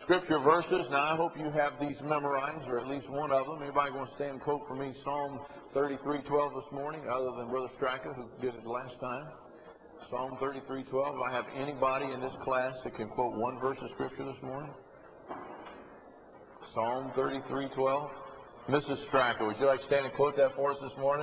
scripture verses. Now, I hope you have these memorized, or at least one of them. Anybody going to stand and quote for me Psalm 33:12 this morning, other than Brother Stracker, who did it last time? Psalm 33:12. Do I have anybody in this class that can quote one verse of scripture this morning? Psalm 33:12. Mrs. Stracker, would you like to stand and quote that for us this morning?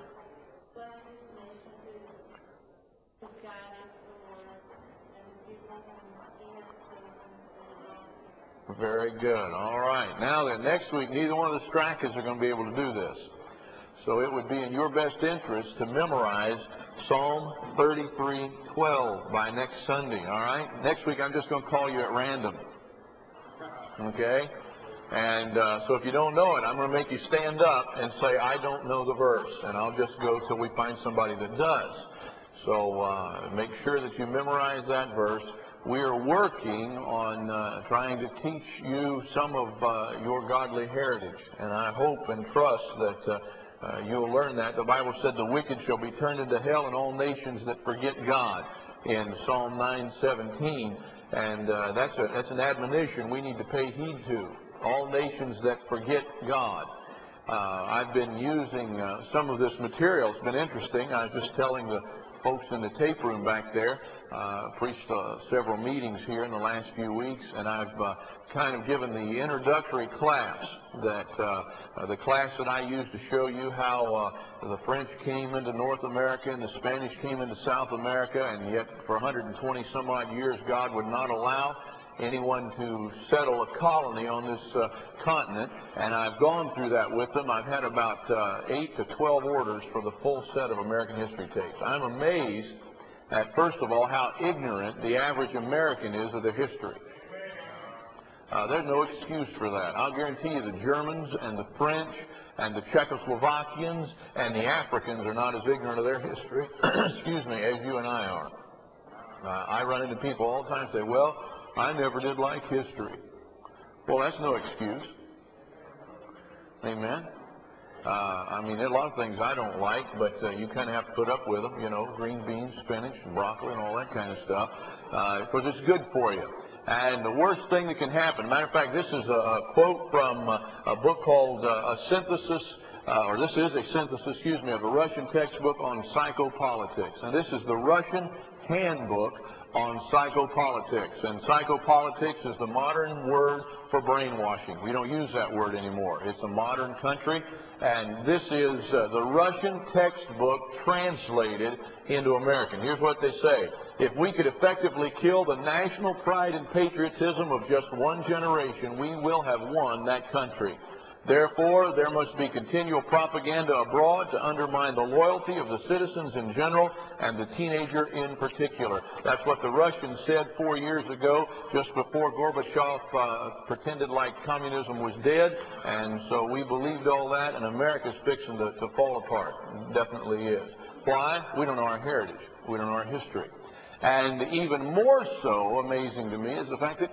Very good. All right. Now then, next week, neither one of the Strackers are going to be able to do this. So it would be in your best interest to memorize Psalm 33:12 by next Sunday. All right? Next week, I'm just going to call you at random. Okay? And so if you don't know it, I'm going to make you stand up and say, I don't know the verse. And I'll just go till we find somebody that does. So make sure that you memorize that verse. We are working on trying to teach you some of your godly heritage. And I hope and trust that you'll learn that. The Bible said the wicked shall be turned into hell and all nations that forget God in Psalm 9:17. And that's an admonition we need to pay heed to. All nations that forget God. I've been using some of this material. It's been interesting. I was just telling the folks in the tape room back there, preached several meetings here in the last few weeks, and I've kind of given the introductory class, that the class that I used to show you how the French came into North America and the Spanish came into South America, and yet for 120 some odd years God would not allow anyone to settle a colony on this continent, and I've gone through that with them. I've had about 8 to 12 orders for the full set of American history tapes. I'm amazed at, first of all, how ignorant the average American is of their history. There's no excuse for that. I'll guarantee you the Germans and the French and the Czechoslovakians and the Africans are not as ignorant of their history, excuse me, as you and I are. I run into people all the time say, well, I never did like history. Well, that's no excuse. Amen. I mean, there are a lot of things I don't like, but you kind of have to put up with them, you know, green beans, spinach, and broccoli, and all that kind of stuff, because it's good for you. And the worst thing that can happen, matter of fact, this is a quote from a book called A Synthesis, or this is a synthesis, excuse me, of a Russian textbook on psychopolitics. And this is the Russian handbook on psychopolitics. And psychopolitics is the modern word for brainwashing. We don't use that word anymore. It's a modern country. And this is the Russian textbook translated into American. Here's what they say. If we could effectively kill the national pride and patriotism of just one generation, we will have won that country. Therefore, there must be continual propaganda abroad to undermine the loyalty of the citizens in general and the teenager in particular. That's what the Russians said 4 years ago, just before Gorbachev pretended like communism was dead. And so we believed all that, and America's fixing to fall apart. It definitely is. Why? We don't know our heritage. We don't know our history. And even more so amazing to me is the fact that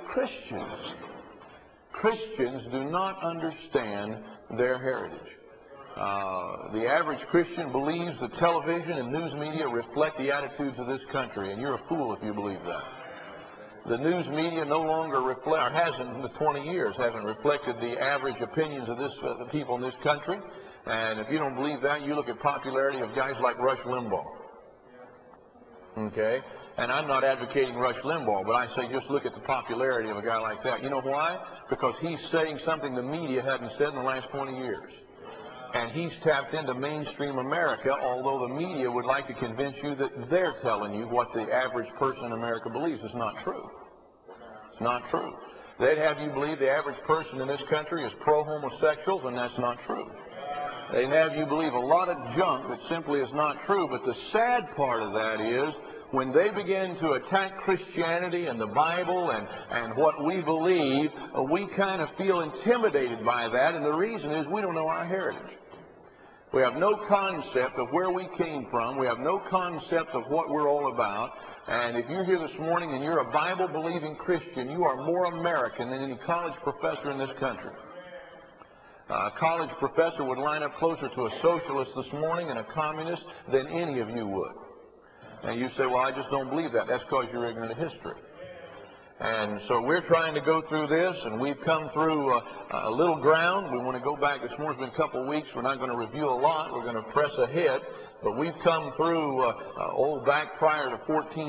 Christians do not understand their heritage. The average Christian believes that television and news media reflect the attitudes of this country, and you're a fool if you believe that. The news media no longer reflect, or hasn't in the 20 years, hasn't reflected the average opinions of the people in this country. And if you don't believe that, you look at popularity of guys like Rush Limbaugh. Okay? And I'm not advocating Rush Limbaugh, but I say just look at the popularity of a guy like that. You know why? Because he's saying something the media hadn't said in the last 20 years. And he's tapped into mainstream America, although the media would like to convince you that they're telling you what the average person in America believes. It's not true. It's not true. They'd have you believe the average person in this country is pro-homosexuals, and that's not true. They'd have you believe a lot of junk that simply is not true. But the sad part of that is, when they begin to attack Christianity and the Bible and what we believe, we kind of feel intimidated by that, and the reason is we don't know our heritage. We have no concept of where we came from. We have no concept of what we're all about. And if you're here this morning and you're a Bible-believing Christian, you are more American than any college professor in this country. A college professor would line up closer to a socialist this morning and a communist than any of you would. And you say, well, I just don't believe that. That's because you're ignorant of history. And so we're trying to go through this, and we've come through a little ground. We want to go back. This morning's been a couple of weeks. We're not going to review a lot. We're going to press ahead. But we've come through back prior to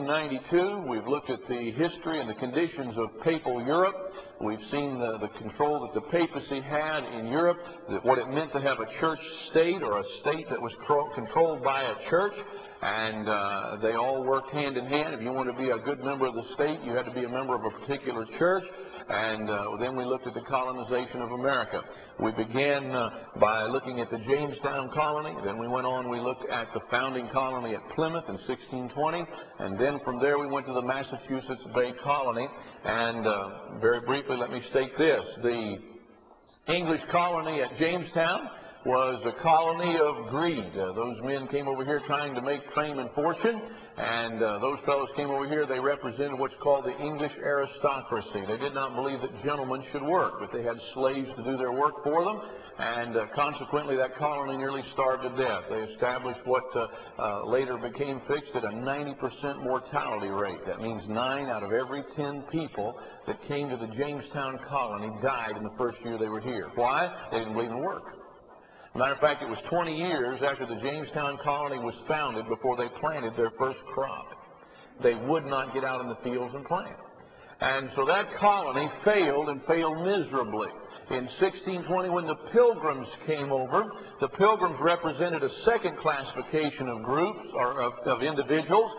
1492. We've looked at the history and the conditions of papal Europe. We've seen the control that the papacy had in Europe, what it meant to have a church state, or a state that was controlled by a church. And they all worked hand in hand. If you want to be a good member of the state, you had to be a member of a particular church. And then we looked at the colonization of America. We began by looking at the Jamestown colony. Then we went on, we looked at the founding colony at Plymouth in 1620. And then from there we went to the Massachusetts Bay Colony. And very briefly, let me state this. The English colony at Jamestown was a colony of greed. Those men came over here trying to make fame and fortune, and those fellows came over here. They represented what's called the English aristocracy. They did not believe that gentlemen should work, but they had slaves to do their work for them, and consequently that colony nearly starved to death. They established what later became fixed at a 90% mortality rate. That means 9 out of every 10 people that came to the Jamestown colony died in the first year they were here. Why? They didn't believe in work. Matter of fact, it was 20 years after the Jamestown colony was founded before they planted their first crop. They would not get out in the fields and plant. And so that colony failed, and failed miserably. In 1620, when the Pilgrims came over, the Pilgrims represented a second classification of groups, or of individuals.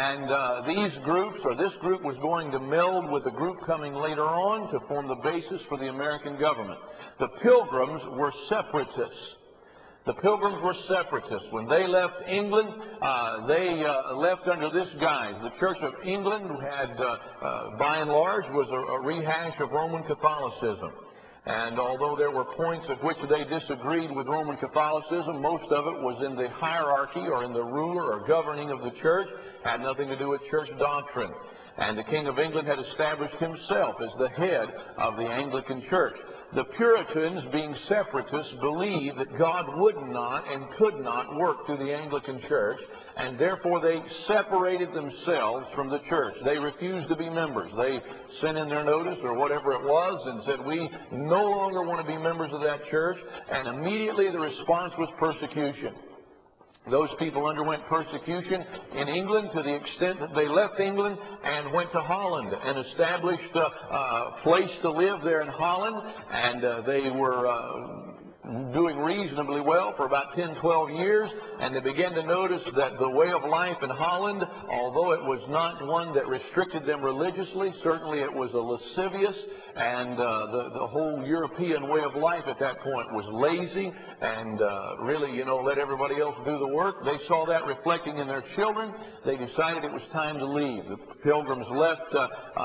And these groups, or this group, was going to meld with the group coming later on to form the basis for the American government. The Pilgrims were separatists. The Pilgrims were separatists. When they left England, they left under this guise. The Church of England had, by and large, was a rehash of Roman Catholicism. And although there were points at which they disagreed with Roman Catholicism, most of it was in the hierarchy or in the ruler or governing of the church, had nothing to do with church doctrine. And the King of England had established himself as the head of the Anglican Church. The Puritans, being separatists, believed that God would not and could not work through the Anglican Church, and therefore they separated themselves from the church. They refused to be members. They sent in their notice or whatever it was and said, we no longer want to be members of that church, and immediately the response was persecution. Those people underwent persecution in England to the extent that they left England and went to Holland and established a place to live there in Holland, and they were doing reasonably well for about 10, 12 years, and they began to notice that the way of life in Holland, although it was not one that restricted them religiously, certainly it was a lascivious, and the whole European way of life at that point was lazy and really, let everybody else do the work. They saw that reflecting in their children. They decided it was time to leave. The Pilgrims left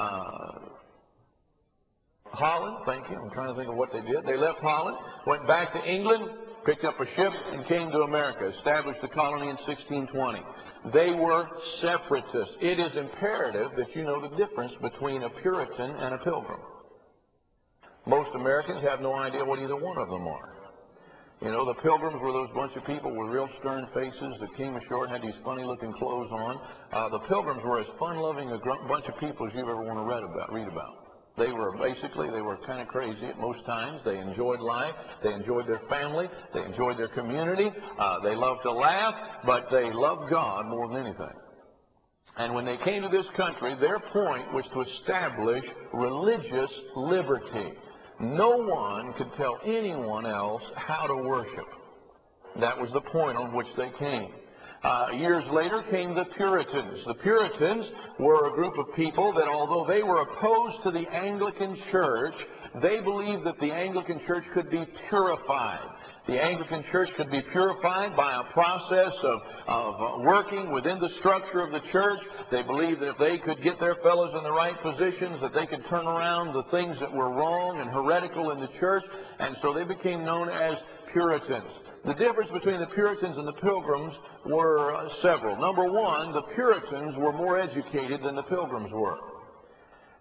Holland, thank you. I'm trying to think of what they did. They left Holland, went back to England, picked up a ship, and came to America, established the colony in 1620. They were separatists. It is imperative that you know the difference between a Puritan and a Pilgrim. Most Americans have no idea what either one of them are. The Pilgrims were those bunch of people with real stern faces that came ashore and had these funny-looking clothes on. The Pilgrims were as fun-loving a bunch of people as you ever want to read about. They were kind of crazy at most times. They enjoyed life. They enjoyed their family. They enjoyed their community. They loved to laugh, but they loved God more than anything. And when they came to this country, their point was to establish religious liberty. No one could tell anyone else how to worship. That was the point on which they came. Years later came the Puritans. The Puritans were a group of people that, although they were opposed to the Anglican Church, they believed that the Anglican Church could be purified. The Anglican Church could be purified by a process of working within the structure of the church. They believed that if they could get their fellows in the right positions, that they could turn around the things that were wrong and heretical in the church, and so they became known as Puritans. The difference between the Puritans and the Pilgrims were several. Number one, the Puritans were more educated than the Pilgrims were.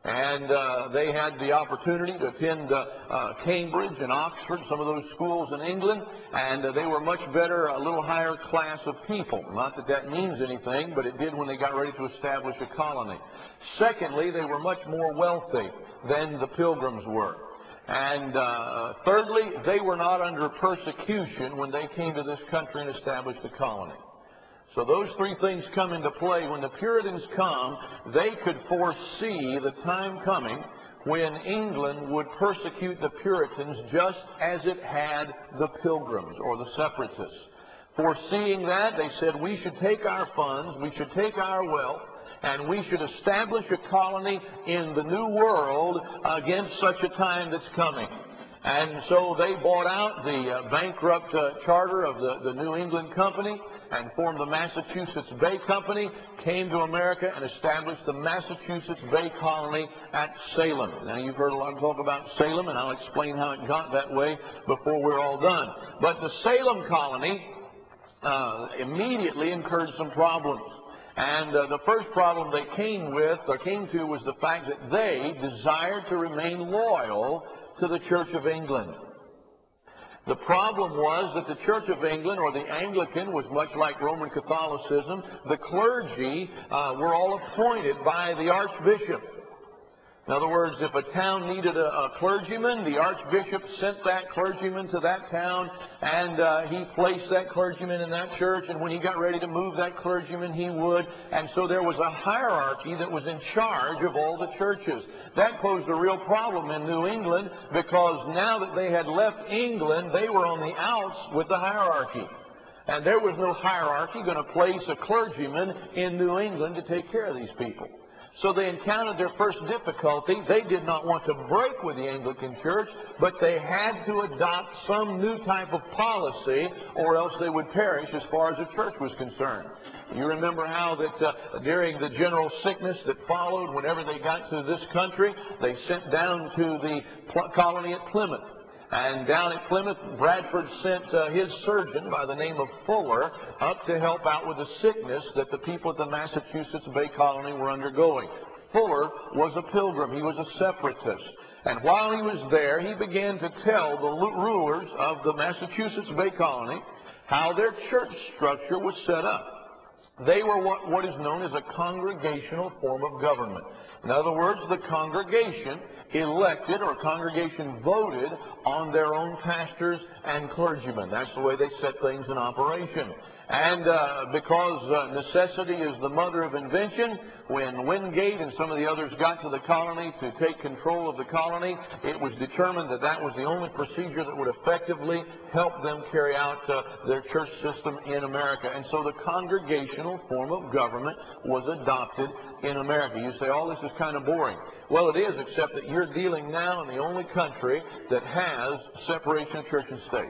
And they had the opportunity to attend Cambridge and Oxford, some of those schools in England, and they were much better, a little higher class of people. Not that that means anything, but it did when they got ready to establish a colony. Secondly, they were much more wealthy than the Pilgrims were. And thirdly, they were not under persecution when they came to this country and established a colony. So those three things come into play. When the Puritans come, they could foresee the time coming when England would persecute the Puritans just as it had the Pilgrims or the Separatists. Foreseeing that, they said we should take our funds, we should take our wealth, and we should establish a colony in the New World against such a time that's coming. And so they bought out the bankrupt charter of the New England Company and formed the Massachusetts Bay Company, came to America and established the Massachusetts Bay Colony at Salem. Now, you've heard a lot of talk about Salem, and I'll explain how it got that way before we're all done. But the Salem colony immediately incurred some problems. And the first problem they came to was the fact that they desired to remain loyal to the Church of England. The problem was that the Church of England, or the Anglican, was much like Roman Catholicism. The clergy were all appointed by the archbishop. In other words, if a town needed a clergyman, the archbishop sent that clergyman to that town, and he placed that clergyman in that church, and when he got ready to move that clergyman, he would. And so there was a hierarchy that was in charge of all the churches. That posed a real problem in New England, because now that they had left England, they were on the outs with the hierarchy. And there was no hierarchy going to place a clergyman in New England to take care of these people. So they encountered their first difficulty. They did not want to break with the Anglican Church, but they had to adopt some new type of policy, or else they would perish as far as the church was concerned. You remember how that during the general sickness that followed, whenever they got to this country, they sent down to the colony at Plymouth. And down at Plymouth, Bradford sent his surgeon by the name of Fuller up to help out with the sickness that the people at the Massachusetts Bay Colony were undergoing. Fuller was a pilgrim. He was a separatist. And while he was there, he began to tell the rulers of the Massachusetts Bay Colony how their church structure was set up. They were what is known as a congregational form of government. In other words, the congregation elected, or congregation voted on their own pastors and clergymen. That's the way they set things in operation. And because necessity is the mother of invention, when Wingate and some of the others got to the colony to take control of the colony, it was determined that that was the only procedure that would effectively help them carry out their church system in America. And so the congregational form of government was adopted in America. You say, oh, this is kind of boring. Well, it is, except that you're dealing now in the only country that has separation of church and state.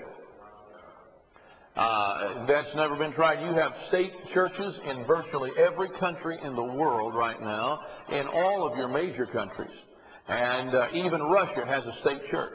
That's never been tried. You have state churches in virtually every country in the world right now, in all of your major countries. And even Russia has a state church.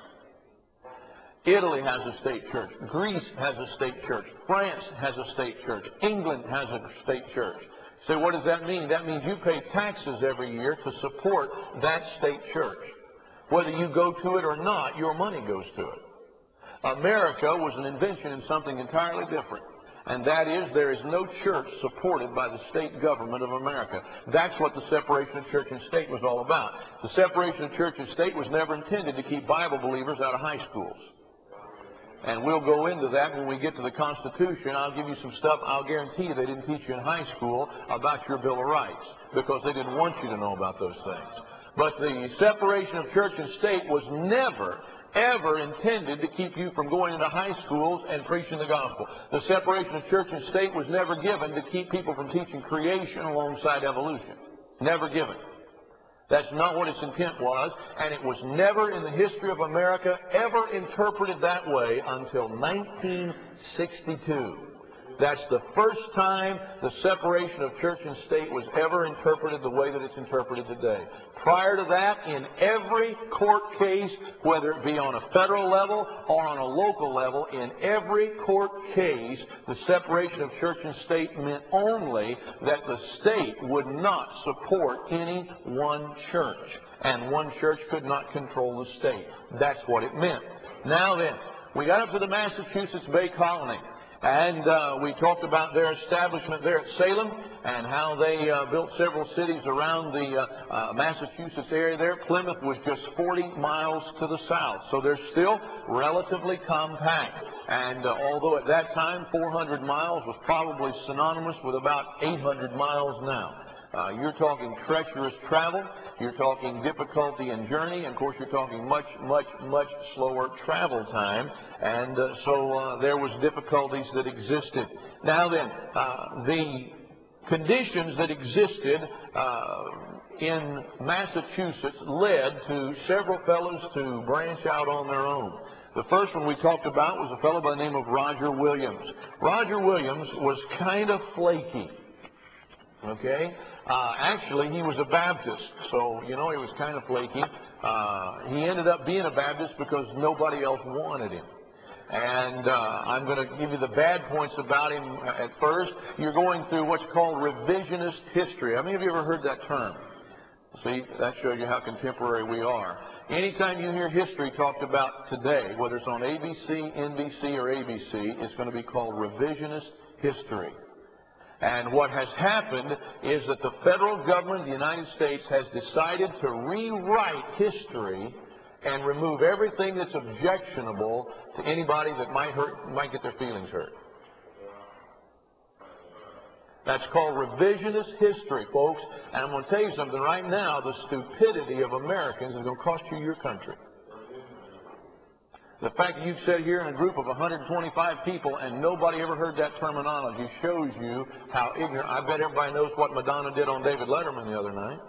Italy has a state church. Greece has a state church. France has a state church. England has a state church. So what does that mean? That means you pay taxes every year to support that state church. Whether you go to it or not, your money goes to it. America was an invention in something entirely different, and that is there is no church supported by the state government of America. That's what the separation of church and state was all about. The separation of church and state was never intended to keep Bible believers out of high schools. And we'll go into that when we get to the Constitution. I'll give you some stuff I'll guarantee you they didn't teach you in high school about your Bill of Rights, because they didn't want you to know about those things. But the separation of church and state was never ever intended to keep you from going into high schools and preaching the gospel. The separation of church and state was never given to keep people from teaching creation alongside evolution. Never given. That's not what its intent was, and it was never in the history of America ever interpreted that way until 1962. That's the first time the separation of church and state was ever interpreted the way that it's interpreted today. Prior to that, in every court case, whether it be on a federal level or on a local level, in every court case, the separation of church and state meant only that the state would not support any one church, and one church could not control the state. That's what it meant. Now then, we got up to the Massachusetts Bay Colony, and we talked about their establishment there at Salem and how they built several cities around the Massachusetts area there. Plymouth was just 40 miles to the south, so they're still relatively compact. And although at that time 400 miles was probably synonymous with about 800 miles now. You're talking treacherous travel, you're talking difficulty in journey, and of course you're talking much slower travel time, and so there was difficulties that existed. Now then, the conditions that existed in Massachusetts led to several fellows to branch out on their own. The first one we talked about was a fellow by the name of Roger Williams. Roger Williams was kind of flaky. Okay? Actually, he was a Baptist, so, you know, he was kind of flaky. He ended up being a Baptist because nobody else wanted him. And I'm going to give you the bad points about him at first. You're going through what's called revisionist history. How many of you ever heard that term? See, that shows you how contemporary we are. Anytime you hear history talked about today, whether it's on ABC, NBC, or ABC, it's going to be called revisionist history. And what has happened is that the federal government of the United States has decided to rewrite history and remove everything that's objectionable to anybody that might get their feelings hurt. That's called revisionist history, folks. And I'm going to tell you something right now. The stupidity of Americans is going to cost you your country. The fact that you've sat here in a group of 125 people and nobody ever heard that terminology shows you how ignorant. I bet everybody knows what Madonna did on David Letterman the other night.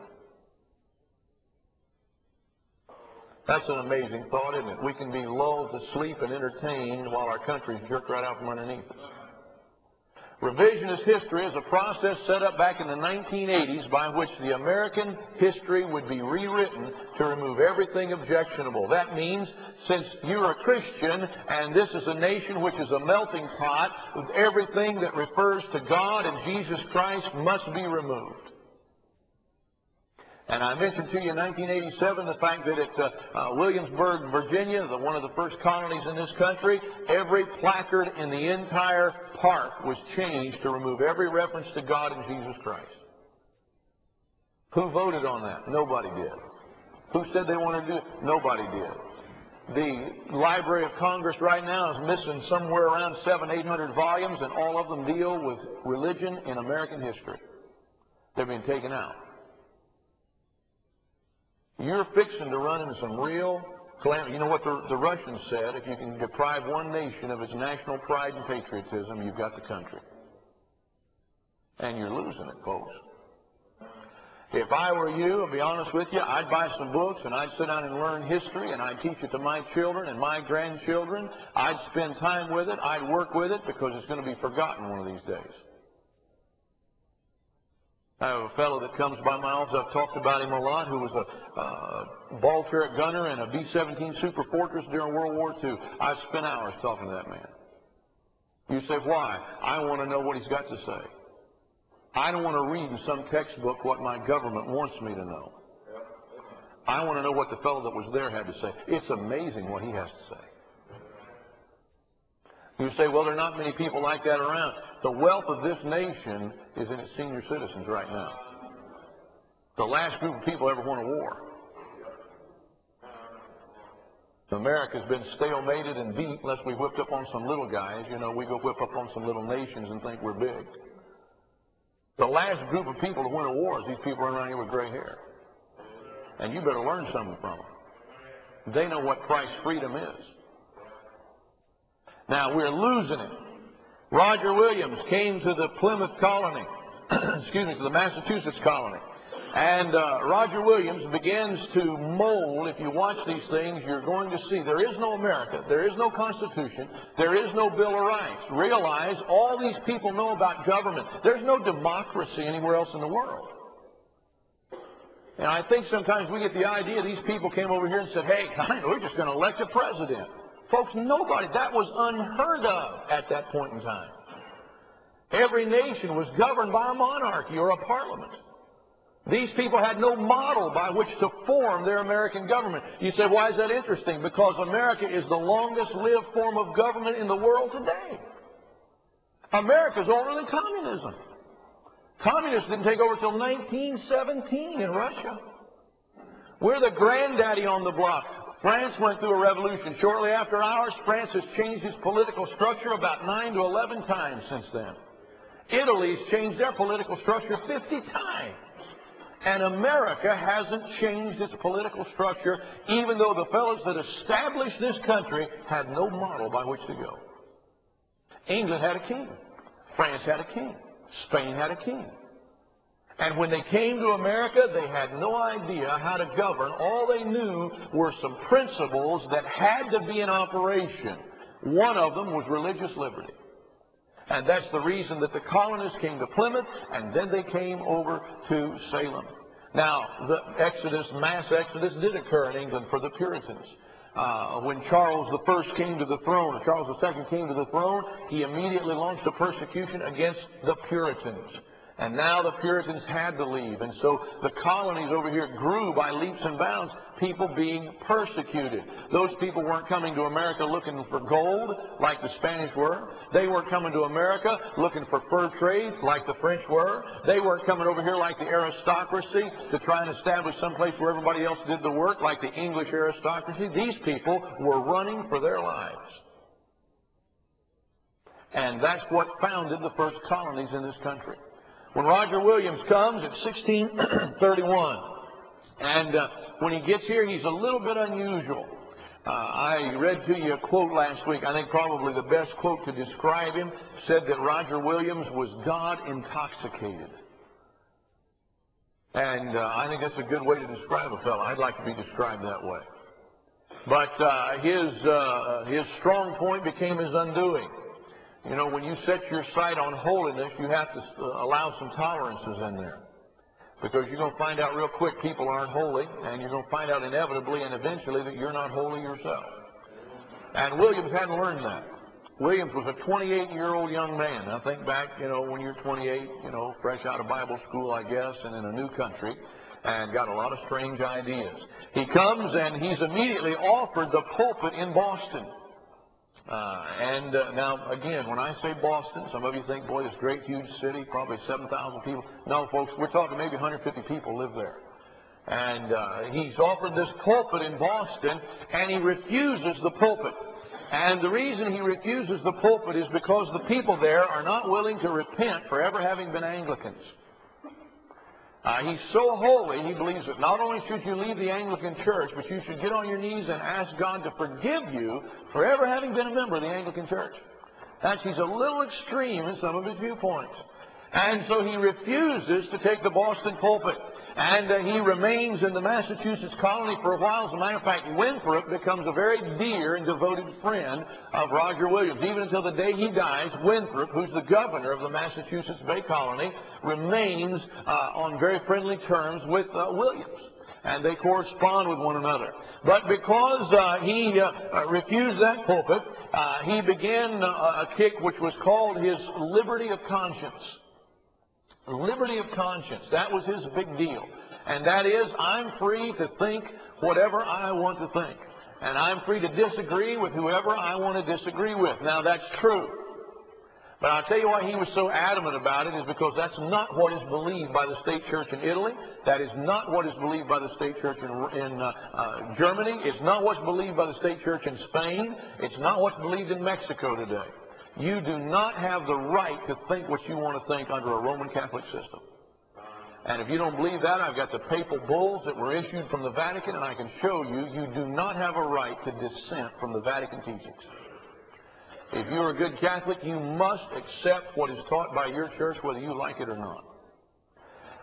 That's an amazing thought, isn't it? We can be lulled to sleep and entertained while our country's jerked right out from underneath us. Revisionist history is a process set up back in the 1980s by which the American history would be rewritten to remove everything objectionable. That means since you're a Christian and this is a nation which is a melting pot, everything that refers to God and Jesus Christ must be removed. And I mentioned to you in 1987 the fact that at Williamsburg, Virginia, one of the first colonies in this country, every placard in the entire park was changed to remove every reference to God and Jesus Christ. Who voted on that? Nobody did. Who said they wanted to do it? Nobody did. The Library of Congress right now is missing somewhere around 700-800 volumes, and all of them deal with religion in American history. They're being taken out. You're fixing to run into some real calamity. You know what the Russians said? If you can deprive one nation of its national pride and patriotism, you've got the country. And you're losing it, folks. If I were you, I'll be honest with you, I'd buy some books and I'd sit down and learn history and I'd teach it to my children and my grandchildren. I'd spend time with it. I'd work with it because it's going to be forgotten one of these days. I have a fellow that comes by my office, I've talked about him a lot, who was a ball turret gunner in a B-17 Super Fortress during World War II. I've spent hours talking to that man. You say, why? I want to know what he's got to say. I don't want to read in some textbook what my government wants me to know. I want to know what the fellow that was there had to say. It's amazing what he has to say. You say, well, there are not many people like that around. The wealth of this nation is in its senior citizens right now. The last group of people ever won a war. America's been stalemated and beat unless we whipped up on some little guys. You know, we go whip up on some little nations and think we're big. The last group of people to win a war is these people running around here with gray hair. And you better learn something from them. They know what price freedom is. Now, we're losing it. Roger Williams came to the Plymouth colony, to the Massachusetts colony. And Roger Williams begins to mold. If you watch these things, you're going to see there is no America. There is no Constitution. There is no Bill of Rights. Realize all these people know about government. There's no democracy anywhere else in the world. And I think sometimes we get the idea these people came over here and said, hey, we're just going to elect a president. Folks, nobody. That was unheard of at that point in time. Every nation was governed by a monarchy or a parliament. These people had no model by which to form their American government. You say, why is that interesting? Because America is the longest lived form of government in the world today. America's older than communism. Communists didn't take over until 1917 in Russia. We're the granddaddy on the block. France went through a revolution. Shortly after ours, France has changed its political structure about 9 to 11 times since then. Italy's changed their political structure 50 times. And America hasn't changed its political structure, even though the fellows that established this country had no model by which to go. England had a king. France had a king. Spain had a king. And when they came to America, they had no idea how to govern. All they knew were some principles that had to be in operation. One of them was religious liberty. And that's the reason that the colonists came to Plymouth, and then they came over to Salem. Now, the Exodus, mass Exodus, did occur in England for the Puritans. When Charles I came to the throne, or Charles II came to the throne, he immediately launched a persecution against the Puritans. And now the Puritans had to leave. And so the colonies over here grew by leaps and bounds, people being persecuted. Those people weren't coming to America looking for gold like the Spanish were. They weren't coming to America looking for fur trade like the French were. They weren't coming over here like the aristocracy to try and establish someplace where everybody else did the work like the English aristocracy. These people were running for their lives. And that's what founded the first colonies in this country. When Roger Williams comes at 1631, and when he gets here, he's a little bit unusual. I read to you a quote last week. I think probably the best quote to describe him said that Roger Williams was God intoxicated. And I think that's a good way to describe a fellow. I'd like to be described that way. But his strong point became his undoing. You know, when you set your sight on holiness, you have to allow some tolerances in there. Because you're going to find out real quick people aren't holy, and you're going to find out inevitably and eventually that you're not holy yourself. And Williams hadn't learned that. Williams was a 28-year-old young man. Now think back, you know, when you're 28, you know, fresh out of Bible school, I guess, and in a new country, and got a lot of strange ideas. He comes and he's immediately offered the pulpit in Boston. Now, again, when I say Boston, some of you think, boy, this great, huge city, probably 7,000 people. No, folks, we're talking maybe 150 people live there. And he's offered this pulpit in Boston, and he refuses the pulpit. And the reason he refuses the pulpit is because the people there are not willing to repent for ever having been Anglicans. He's so holy, he believes that not only should you leave the Anglican Church, but you should get on your knees and ask God to forgive you for ever having been a member of the Anglican Church. He's a little extreme in some of his viewpoints. And so he refuses to take the Boston pulpit. And he remains in the Massachusetts colony for a while. As a matter of fact, Winthrop becomes a very dear and devoted friend of Roger Williams. Even until the day he dies, Winthrop, who's the governor of the Massachusetts Bay Colony, remains on very friendly terms with Williams. And they correspond with one another. But because he refused that pulpit, he began a kick which was called his liberty of conscience. Liberty of conscience. That was his big deal. And that is, I'm free to think whatever I want to think. And I'm free to disagree with whoever I want to disagree with. Now, that's true. But I'll tell you why he was so adamant about it is because that's not what is believed by the state church in Italy. That is not what is believed by the state church in Germany. It's not what's believed by the state church in Spain. It's not what's believed in Mexico today. You do not have the right to think what you want to think under a Roman Catholic system. And if you don't believe that, I've got the papal bulls that were issued from the Vatican, and I can show you, you do not have a right to dissent from the Vatican teachings. If you're a good Catholic, you must accept what is taught by your church, whether you like it or not.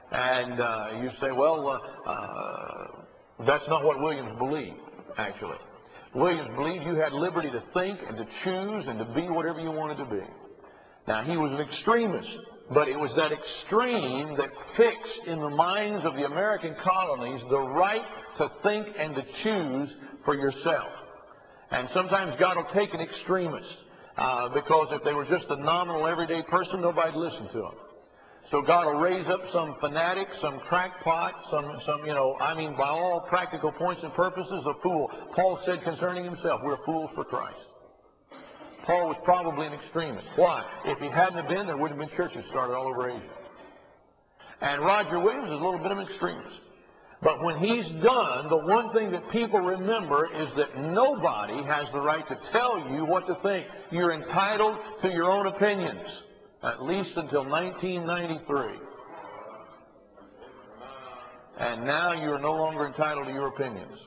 And you say, well, that's not what Williams believed, actually. Williams believed you had liberty to think and to choose and to be whatever you wanted to be. Now, he was an extremist, but it was that extreme that fixed in the minds of the American colonies the right to think and to choose for yourself. And sometimes God will take an extremist, because if they were just a nominal everyday person, nobody'd listen to them. So God will raise up some fanatic, some crackpot, some by all practical points and purposes, a fool. Paul said concerning himself, we're fools for Christ. Paul was probably an extremist. Why? If he hadn't have been, there wouldn't have been churches started all over Asia. And Roger Williams is a little bit of an extremist. But when he's done, the one thing that people remember is that nobody has the right to tell you what to think. You're entitled to your own opinions, at least until 1993. And now you are no longer entitled to your opinions.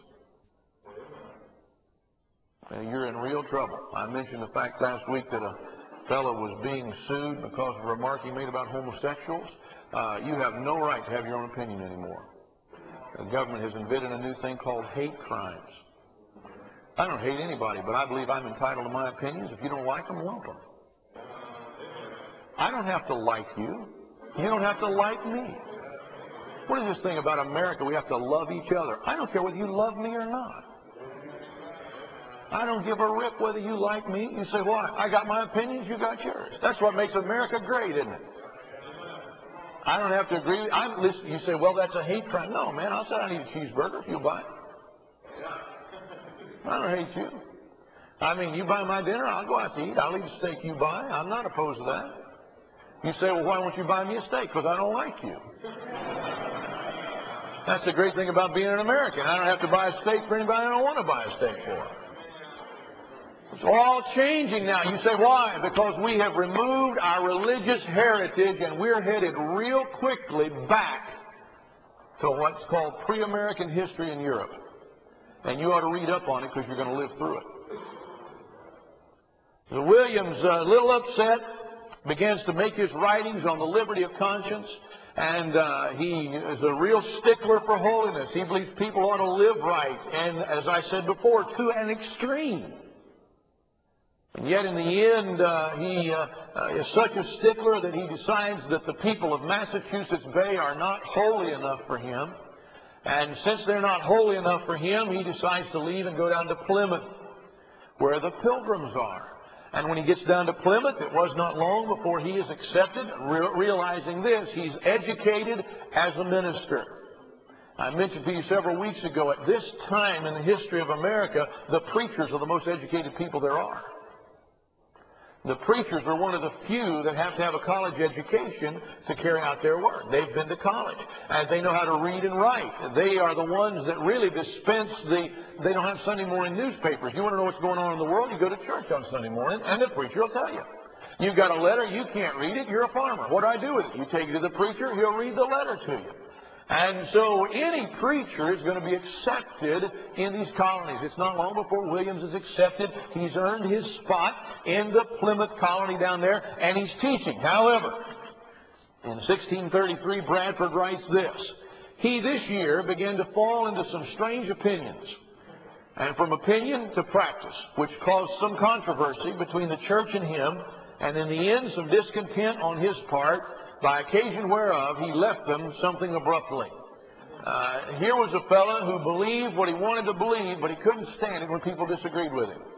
You're in real trouble. I mentioned the fact last week that a fellow was being sued because of a remark he made about homosexuals. You have no right to have your own opinion anymore. The government has invented a new thing called hate crimes. I don't hate anybody, but I believe I'm entitled to my opinions. If you don't like them, lump them. I don't have to like you. You don't have to like me. What is this thing about America? We have to love each other. I don't care whether you love me or not. I don't give a rip whether you like me. You say, why? I got my opinions, you got yours. That's what makes America great, isn't it? I don't have to agree. Listen, you say, well, that's a hate crime. No, man, I'll say I need a cheeseburger if you buy it. I don't hate you. I mean, you buy my dinner, I'll go out to eat. I'll eat a steak you buy. I'm not opposed to that. You say, well, why won't you buy me a steak? Because I don't like you. That's the great thing about being an American. I don't have to buy a steak for anybody I don't want to buy a steak for. It's all changing now. You say, why? Because we have removed our religious heritage and we're headed real quickly back to what's called pre-American history in Europe. And you ought to read up on it because you're going to live through it. So Williams, a little upset, begins to make his writings on the liberty of conscience. And he is a real stickler for holiness. He believes people ought to live right. And as I said before, to an extreme. And yet in the end, he is such a stickler that he decides that the people of Massachusetts Bay are not holy enough for him. And since they're not holy enough for him, he decides to leave and go down to Plymouth, where the Pilgrims are. And when he gets down to Plymouth, it was not long before he is accepted, realizing this. He's educated as a minister. I mentioned to you several weeks ago, at this time in the history of America, the preachers are the most educated people there are. The preachers are one of the few that have to have a college education to carry out their work. They've been to college, and they know how to read and write. They are the ones that really dispense they don't have Sunday morning newspapers. You want to know what's going on in the world? You go to church on Sunday morning, and the preacher will tell you. You've got a letter, you can't read it, you're a farmer. What do I do with it? You take it to the preacher, he'll read the letter to you. And so any preacher is going to be accepted in these colonies. It's not long before Williams is accepted. He's earned his spot in the Plymouth colony down there, and he's teaching. However, in 1633, Bradford writes this. He this year began to fall into some strange opinions, and from opinion to practice, which caused some controversy between the church and him, and in the end some discontent on his part, by occasion whereof he left them something abruptly. Here was a fellow who believed what he wanted to believe, but he couldn't stand it when people disagreed with him.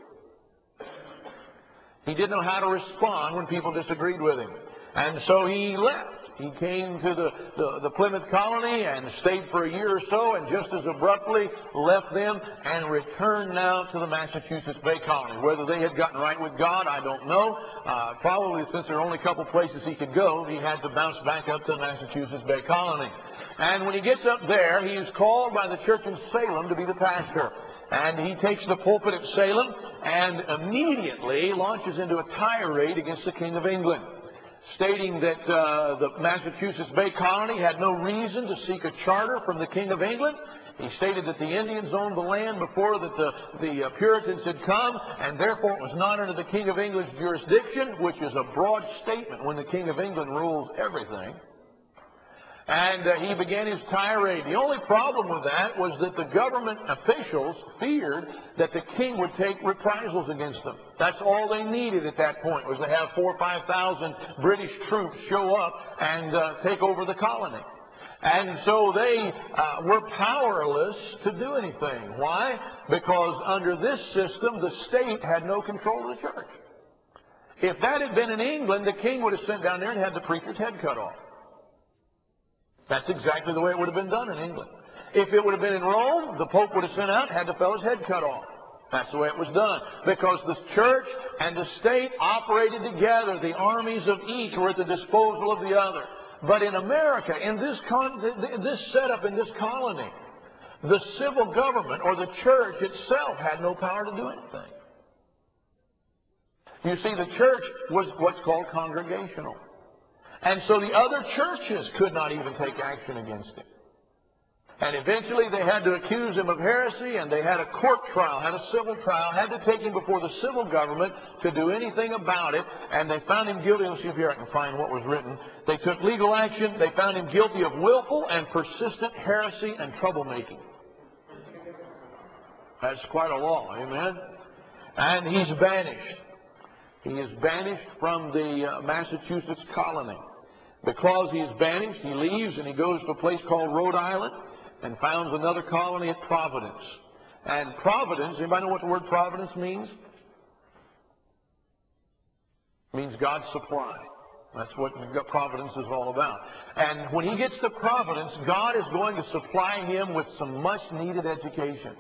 He didn't know how to respond when people disagreed with him. And so he left. He came to the Plymouth colony and stayed for a year or so, and just as abruptly left them and returned now to the Massachusetts Bay Colony. Whether they had gotten right with God, I don't know. Probably since there were only a couple places he could go, he had to bounce back up to the Massachusetts Bay Colony. And when he gets up there, he is called by the church in Salem to be the pastor. And he takes the pulpit at Salem and immediately launches into a tirade against the King of England, stating that the Massachusetts Bay Colony had no reason to seek a charter from the King of England. He stated that the Indians owned the land before that the Puritans had come, and therefore it was not under the King of England's jurisdiction, which is a broad statement when the King of England rules everything. And he began his tirade. The only problem with that was that the government officials feared that the king would take reprisals against them. That's all they needed at that point, was to have 4,000 or 5,000 British troops show up and take over the colony. And so they were powerless to do anything. Why? Because under this system, the state had no control of the church. If that had been in England, the king would have sent down there and had the preacher's head cut off. That's exactly the way it would have been done in England. If it would have been in Rome, the Pope would have sent out and had the fellow's head cut off. That's the way it was done. Because the church and the state operated together. The armies of each were at the disposal of the other. But in America, in this setup, in this colony, the civil government or the church itself had no power to do anything. You see, the church was what's called congregational. And so the other churches could not even take action against him. And eventually they had to accuse him of heresy, and they had a court trial, had a civil trial, had to take him before the civil government to do anything about it, and they found him guilty. Let's see if here I can find what was written. They took legal action. They found him guilty of willful and persistent heresy and troublemaking. That's quite a law, amen? And he's banished. He is banished from the Massachusetts colony. Because he is banished, he leaves and he goes to a place called Rhode Island and founds another colony at Providence. And Providence, anybody know what the word Providence means? It means God's supply. That's what Providence is all about. And when he gets to Providence, God is going to supply him with some much-needed education.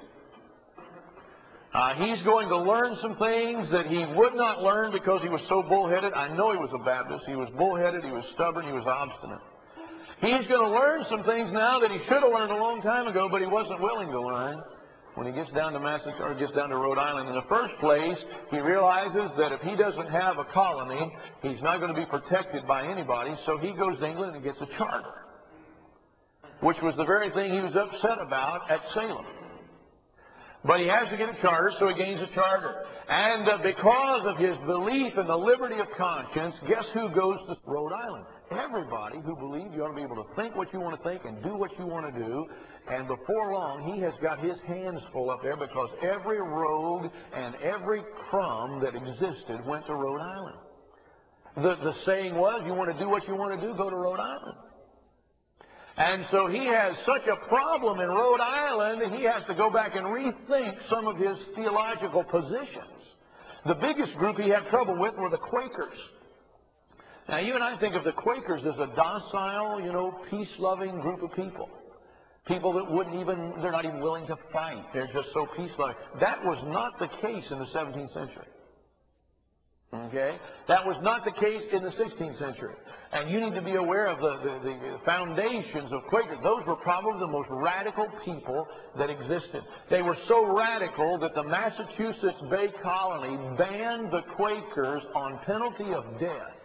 He's going to learn some things that he would not learn because he was so bullheaded. I know he was a Baptist. He was bullheaded, he was stubborn, he was obstinate. He's going to learn some things now that he should have learned a long time ago, but he wasn't willing to learn. When he gets down to Rhode Island, in the first place, he realizes that if he doesn't have a colony, he's not going to be protected by anybody, so he goes to England and gets a charter, which was the very thing he was upset about at Salem. But he has to get a charter, so he gains a charter. And because of his belief in the liberty of conscience, guess who goes to Rhode Island? Everybody who believes you ought to be able to think what you want to think and do what you want to do. And before long, he has got his hands full up there because every rogue and every crumb that existed went to Rhode Island. The saying was, you want to do what you want to do, go to Rhode Island. And so he has such a problem in Rhode Island that he has to go back and rethink some of his theological positions. The biggest group he had trouble with were the Quakers. Now, you and I think of the Quakers as a docile, peace-loving group of people. People that they're not even willing to fight. They're just so peace-loving. That was not the case in the 17th century. Okay? That was not the case in the 16th century. And you need to be aware of the foundations of Quakers. Those were probably the most radical people that existed. They were so radical that the Massachusetts Bay Colony banned the Quakers on penalty of death.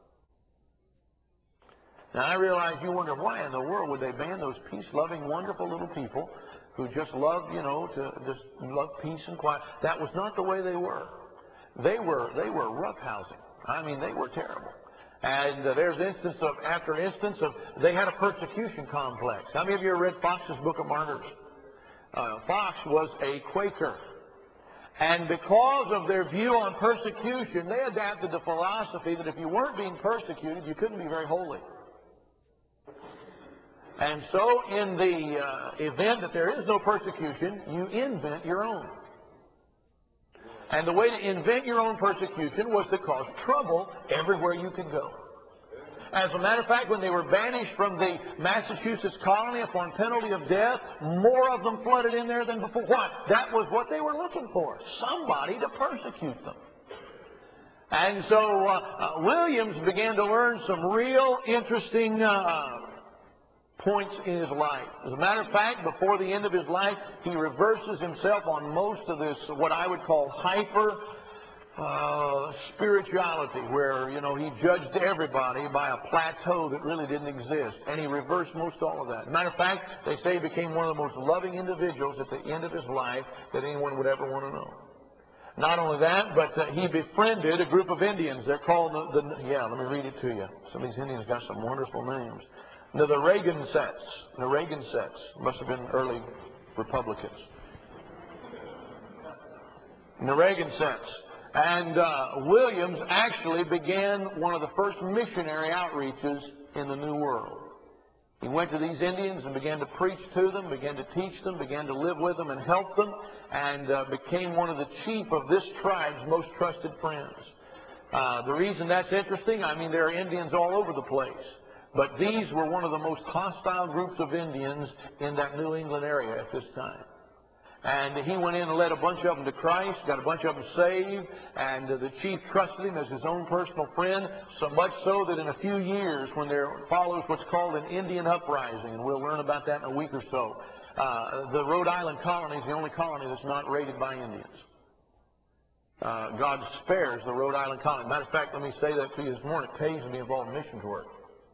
Now, I realize you wonder, why in the world would they ban those peace-loving, wonderful little people who just love, to just love peace and quiet? That was not the way they were. They were roughhousing. I mean, they were terrible. And there's instance after instance of, they had a persecution complex. How many of you have read Fox's Book of Martyrs? Fox was a Quaker. And because of their view on persecution, they adapted the philosophy that if you weren't being persecuted, you couldn't be very holy. And so in the event that there is no persecution, you invent your own. And the way to invent your own persecution was to cause trouble everywhere you could go. As a matter of fact, when they were banished from the Massachusetts colony upon penalty of death, more of them flooded in there than before. Why? That was what they were looking for, somebody to persecute them. And so Williams began to learn some real interesting points in his life. As a matter of fact, before the end of his life, he reverses himself on most of this, what I would call hyper spirituality, where, he judged everybody by a plateau that really didn't exist. And he reversed most all of that. As a matter of fact, they say he became one of the most loving individuals at the end of his life that anyone would ever want to know. Not only that, but he befriended a group of Indians. They're called let me read it to you. Some of these Indians got some wonderful names. The Reagan sets. The Reagan sets. Must have been early Republicans. The Reagan sets. And Williams actually began one of the first missionary outreaches in the New World. He went to these Indians and began to preach to them, began to teach them, began to live with them and help them, and became one of the chief of this tribe's most trusted friends. The reason that's interesting, I mean, there are Indians all over the place. But these were one of the most hostile groups of Indians in that New England area at this time. And he went in and led a bunch of them to Christ, got a bunch of them saved, and the chief trusted him as his own personal friend, so much so that in a few years, when there follows what's called an Indian uprising, and we'll learn about that in a week or so, the Rhode Island colony is the only colony that's not raided by Indians. God spares the Rhode Island colony. Matter of fact, let me say that to you this morning. It pays to be involved in missions work.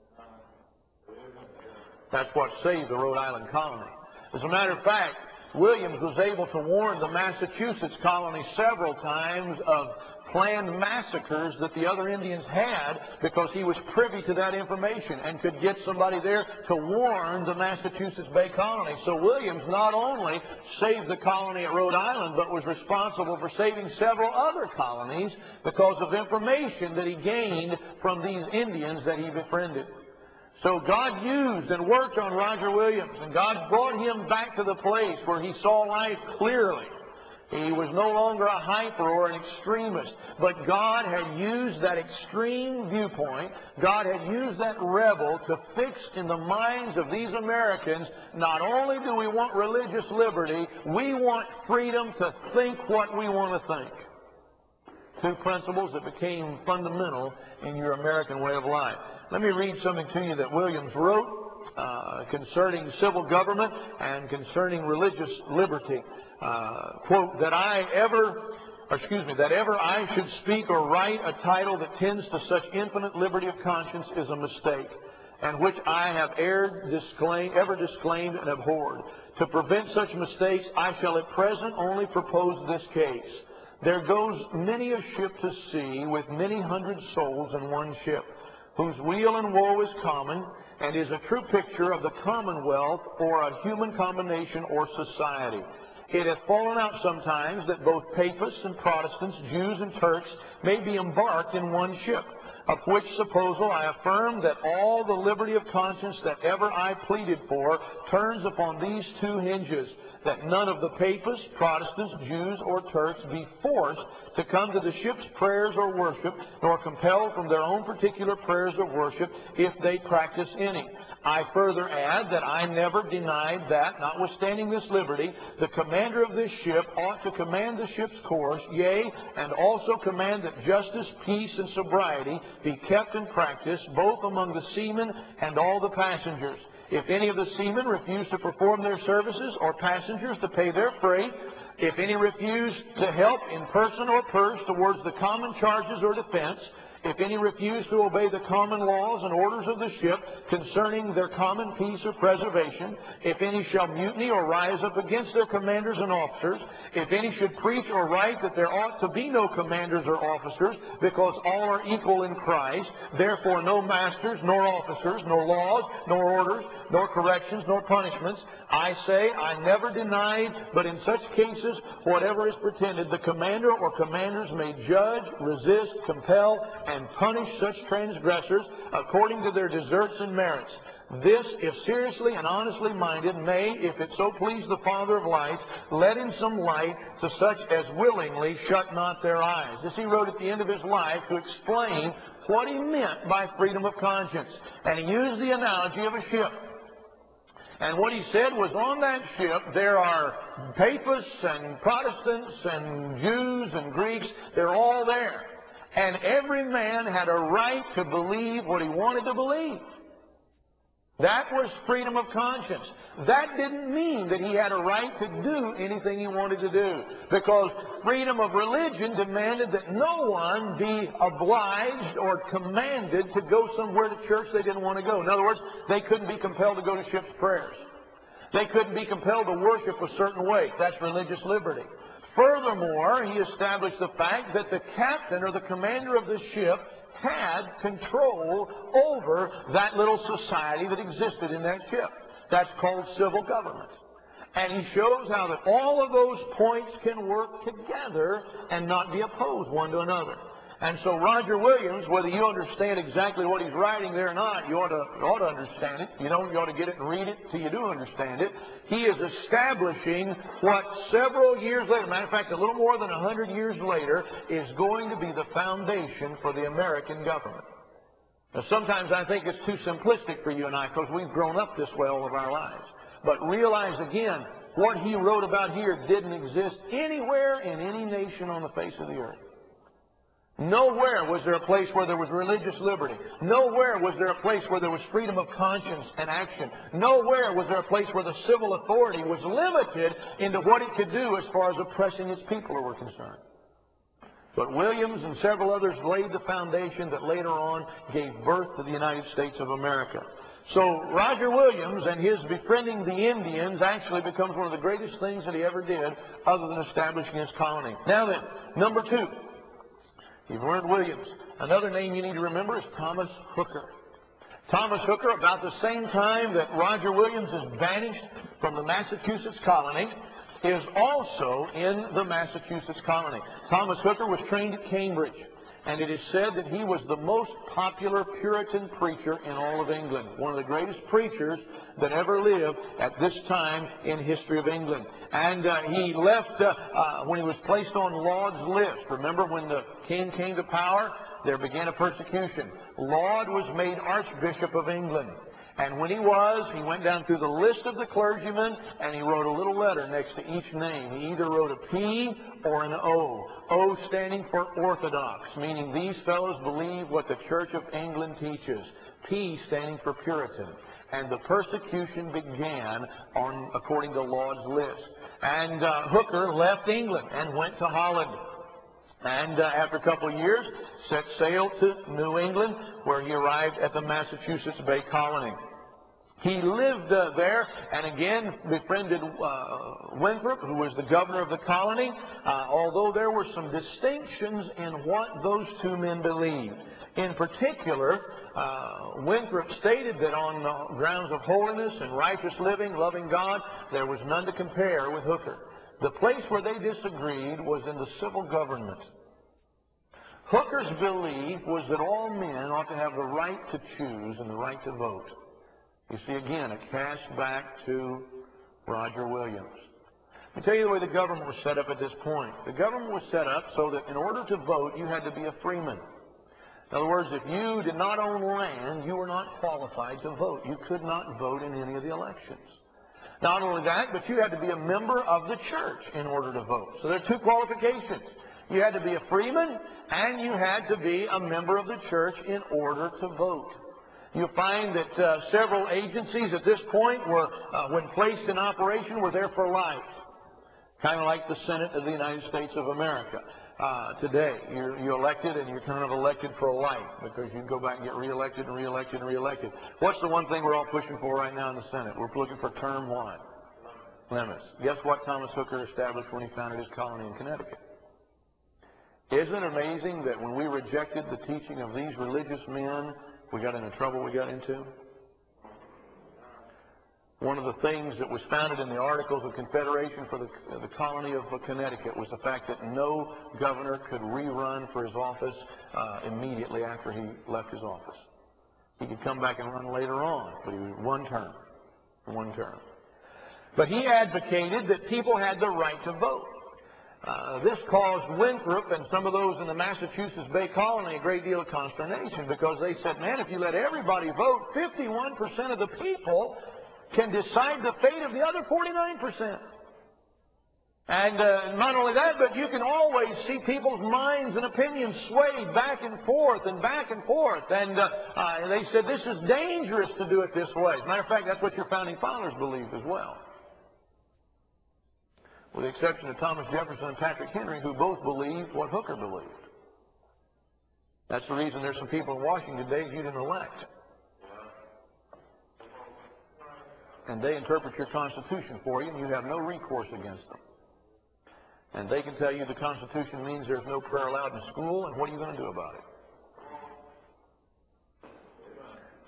That's what saved the Rhode Island colony. As a matter of fact, Williams was able to warn the Massachusetts colony several times of planned massacres that the other Indians had, because he was privy to that information and could get somebody there to warn the Massachusetts Bay colony. So Williams not only saved the colony at Rhode Island, but was responsible for saving several other colonies because of information that he gained from these Indians that he befriended. So God used and worked on Roger Williams, and God brought him back to the place where he saw life clearly. He was no longer a hyper or an extremist, but God had used that extreme viewpoint, God had used that rebel to fix in the minds of these Americans, not only do we want religious liberty, we want freedom to think what we want to think. Two principles that became fundamental in your American way of life. Let me read something to you that Williams wrote concerning civil government and concerning religious liberty. Quote, that ever I should speak or write a title that tends to such infinite liberty of conscience is a mistake, and which I have ever disclaimed and abhorred. To prevent such mistakes, I shall at present only propose this case. There goes many a ship to sea with many hundred souls in one ship, whose weal and woe is common, and is a true picture of the commonwealth or a human combination or society. It hath fallen out sometimes that both Papists and Protestants, Jews and Turks, may be embarked in one ship, of which supposal I affirm that all the liberty of conscience that ever I pleaded for turns upon these two hinges, that none of the Papists, Protestants, Jews, or Turks be forced to come to the ship's prayers or worship, nor compelled from their own particular prayers or worship, if they practice any. I further add that I never denied that, notwithstanding this liberty, the commander of this ship ought to command the ship's course, yea, and also command that justice, peace, and sobriety be kept and practiced, both among the seamen and all the passengers. If any of the seamen refuse to perform their services, or passengers to pay their freight, if any refuse to help in person or purse towards the common charges or defense, if any refuse to obey the common laws and orders of the ship concerning their common peace or preservation, if any shall mutiny or rise up against their commanders and officers, if any should preach or write that there ought to be no commanders or officers, because all are equal in Christ, therefore no masters, nor officers, nor laws, nor orders, nor corrections, nor punishments, I say, I never denied, but in such cases, whatever is pretended, the commander or commanders may judge, resist, compel, and punish such transgressors according to their deserts and merits. This, if seriously and honestly minded, may, if it so please the Father of lights, let in some light to such as willingly shut not their eyes. This he wrote at the end of his life to explain what he meant by freedom of conscience. And he used the analogy of a ship. And what he said was, on that ship there are Papists and Protestants and Jews and Greeks. They're all there. And every man had a right to believe what he wanted to believe. That was freedom of conscience. That didn't mean that he had a right to do anything he wanted to do, because freedom of religion demanded that no one be obliged or commanded to go somewhere to church they didn't want to go. In other words, they couldn't be compelled to go to ship's prayers. They couldn't be compelled to worship a certain way. That's religious liberty. Furthermore, he established the fact that the captain or the commander of the ship had control over that little society that existed in that ship. That's called civil government. And he shows how that all of those points can work together and not be opposed one to another. And so Roger Williams, whether you understand exactly what he's writing there or not, you ought to understand it. You ought to get it and read it till you do understand it. He is establishing what several years later, matter of fact, a little more than 100 years later, is going to be the foundation for the American government. Now, sometimes I think it's too simplistic for you and I because we've grown up this way all of our lives. But realize again, what he wrote about here didn't exist anywhere in any nation on the face of the earth. Nowhere was there a place where there was religious liberty. Nowhere was there a place where there was freedom of conscience and action. Nowhere was there a place where the civil authority was limited into what it could do as far as oppressing its people were concerned. But Williams and several others laid the foundation that later on gave birth to the United States of America. So Roger Williams and his befriending the Indians actually becomes one of the greatest things that he ever did other than establishing his colony. Now then, number 2. You've learned Williams. Another name you need to remember is Thomas Hooker. Thomas Hooker, about the same time that Roger Williams is banished from the Massachusetts colony, is also in the Massachusetts colony. Thomas Hooker was trained at Cambridge, and it is said that he was the most popular Puritan preacher in all of England. One of the greatest preachers that ever lived at this time in history of England. And he left when he was placed on Laud's list. Remember when the king came to power, there began a persecution. Laud was made Archbishop of England. And when he went down through the list of the clergymen, and he wrote a little letter next to each name. He either wrote a P or an O. O standing for Orthodox, meaning these fellows believe what the Church of England teaches. P standing for Puritan. And the persecution began according to Laud's list. And Hooker left England and went to Holland. And after a couple of years, set sail to New England, where he arrived at the Massachusetts Bay Colony. He lived there and again befriended Winthrop, who was the governor of the colony, although there were some distinctions in what those two men believed. In particular, Winthrop stated that on the grounds of holiness and righteous living, loving God, there was none to compare with Hooker. The place where they disagreed was in the civil government. Hooker's belief was that all men ought to have the right to choose and the right to vote. You see, again, a cast back to Roger Williams. Let me tell you the way the government was set up at this point. The government was set up so that in order to vote, you had to be a freeman. In other words, if you did not own land, you were not qualified to vote. You could not vote in any of the elections. Not only that, but you had to be a member of the church in order to vote. So there are two qualifications. You had to be a freeman, and you had to be a member of the church in order to vote. You'll find that several agencies at this point were, when placed in operation, were there for life. Kind of like the Senate of the United States of America. Today, you're elected, and you're kind of elected for life because you can go back and get reelected and reelected and reelected. What's the one thing we're all pushing for right now in the Senate? We're looking for term one. Limits. Guess what Thomas Hooker established when he founded his colony in Connecticut? Isn't it amazing that when we rejected the teaching of these religious men, we got into trouble we got into? One of the things that was founded in the Articles of Confederation for the colony of Connecticut was the fact that no governor could rerun for his office immediately after he left his office. He could come back and run later on, but he was one term. But he advocated that people had the right to vote. This caused Winthrop and some of those in the Massachusetts Bay Colony a great deal of consternation because they said, man, if you let everybody vote, 51% of the people can decide the fate of the other 49%. And not only that, but you can always see people's minds and opinions swayed back and forth and back and forth. And they said this is dangerous to do it this way. As a matter of fact, that's what your founding fathers believed as well. With the exception of Thomas Jefferson and Patrick Henry, who both believed what Hooker believed. That's the reason there's some people in Washington today you didn't elect. And they interpret your Constitution for you, and you have no recourse against them. And they can tell you the Constitution means there's no prayer allowed in school, and what are you going to do about it?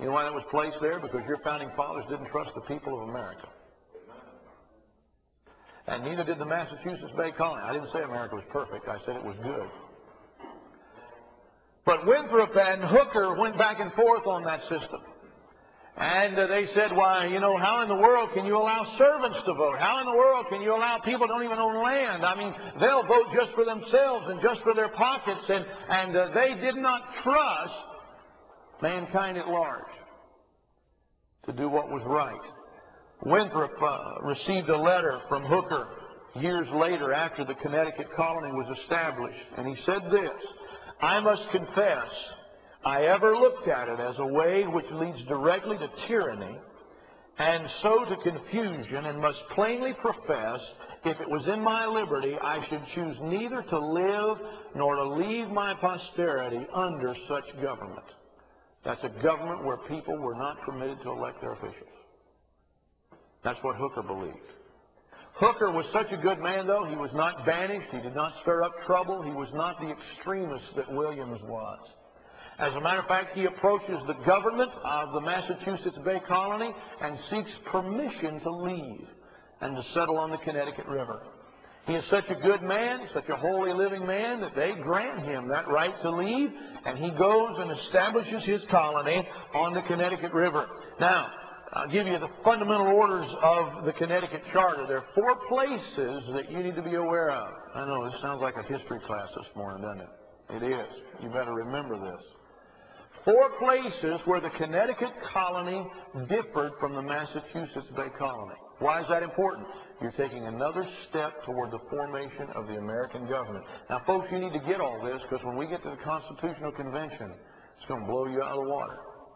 You know why that was placed there? Because your founding fathers didn't trust the people of America. And neither did the Massachusetts Bay Colony. I didn't say America was perfect. I said it was good. But Winthrop and Hooker went back and forth on that system. And they said, why, you know, how in the world can you allow servants to vote? How in the world can you allow people who don't even own land? I mean, they'll vote just for themselves and just for their pockets. And they did not trust mankind at large to do what was right. Winthrop received a letter from Hooker years later after the Connecticut colony was established. And he said this, I must confess, I ever looked at it as a way which leads directly to tyranny and so to confusion, and must plainly profess, if it was in my liberty, I should choose neither to live nor to leave my posterity under such government. That's a government where people were not permitted to elect their officials. That's what Hooker believed. Hooker was such a good man, though. He was not banished. He did not stir up trouble. He was not the extremist that Williams was. As a matter of fact, he approaches the government of the Massachusetts Bay Colony and seeks permission to leave and to settle on the Connecticut River. He is such a good man, such a holy living man, that they grant him that right to leave, and he goes and establishes his colony on the Connecticut River. Now, I'll give you the fundamental orders of the Connecticut Charter. There are 4 places that you need to be aware of. I know, this sounds like a history class this morning, doesn't it? It is. You better remember this. 4 places where the Connecticut colony differed from the Massachusetts Bay Colony. Why is that important? You're taking another step toward the formation of the American government. Now, folks, you need to get all this, because when we get to the Constitutional Convention, it's going to blow you out of the water.